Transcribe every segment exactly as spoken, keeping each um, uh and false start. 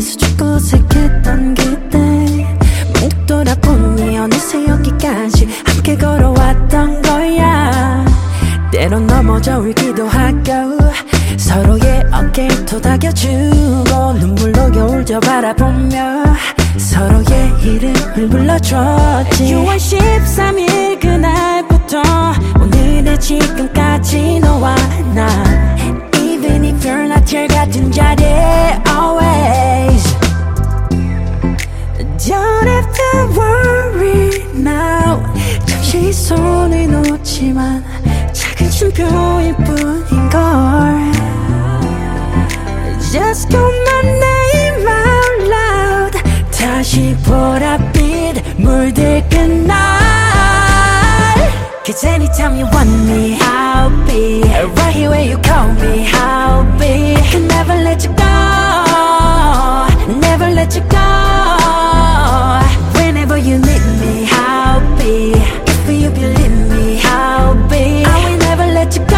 미소 짓고 어색했던 그때 문득 돌아보니 어느새 여기까지 함께 걸어왔던 거야. 때론 넘어져 울기도 하고 서로의 어깨에 토닥여주고 눈물로 겨울 저 바라보며 서로의 이름을 불러줬지. 유월 십삼일 그날부터 오늘의 지금까지 너와 나 Even if you're not here 같은 자리에 always Don't have to worry now. 잠시 손을 놓지만 작은 쉼표일 뿐인걸. Just call my name out loud. 다시 보랏빛 물들 그날. Cause anytime you want me I'll be right here where you call me. I'll be can never let you go. Never let you go. Whenever you need me I'll be. If you believe me I'll be. I will never let you go.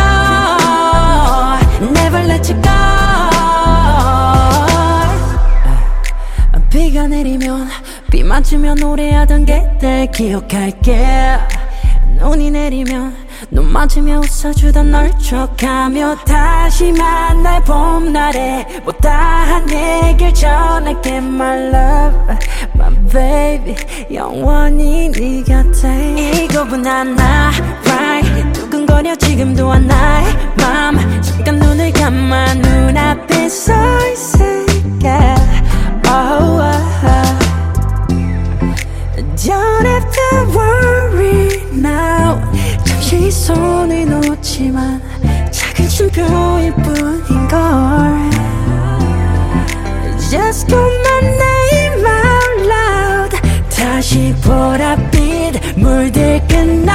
Never let you go. 비가 내리면 비 맞으면 노래하던 그때 기억할게. 눈이 내리면 눈 맞으며 웃어주던 널 촉하며 다시 만날 봄날에 못다한 내길 전할게. My love, my baby 영원히 네 곁에. 이거보단 나 right 두근거려 지금도 한 나의 맘. 잠깐 눈을 감아 눈앞에 서 있을게. Oh, oh, oh. Don't have to worry now. 잠시 손을 놓지만 작은 쉼표일 뿐인걸. Just call my name out loud. 다시 보랏빛 물들 그날.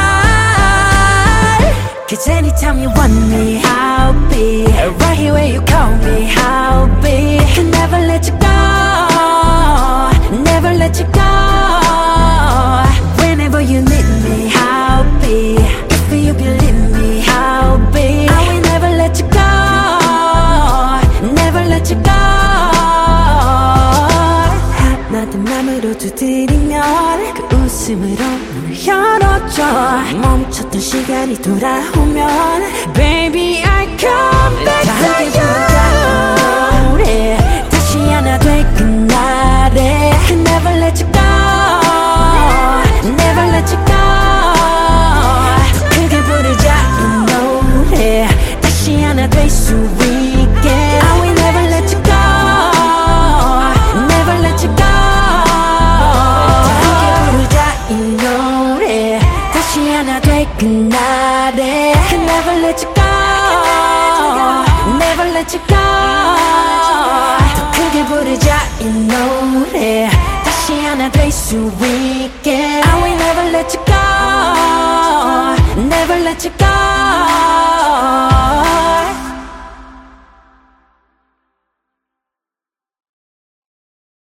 Cause anytime you want me I'll be right here where you call me. I'll be can never let you go. Never let you go. Whenever you need me I'll be. If you believe me I'll be. I will never let you go. Never let you go. 하나된 맘으로 두드리면 그 웃음으로 문을 열어줘. 멈췄던 시간이 돌아오면 Baby I come back to you. 노래 다시 하나 될 그날에 Can never let you go. Never let you go. 더 크게 부르자 이 노래 다시 하나 될 수 있게. I will never let you go. Never let you go. 더 크게 부르자 이 노래 다시 하나 될 그날에 Can never let you go. Never let you go. 더 크게 부르자 이 노래 다시 하나 될 수 있게. I will never let you go. Never let you go.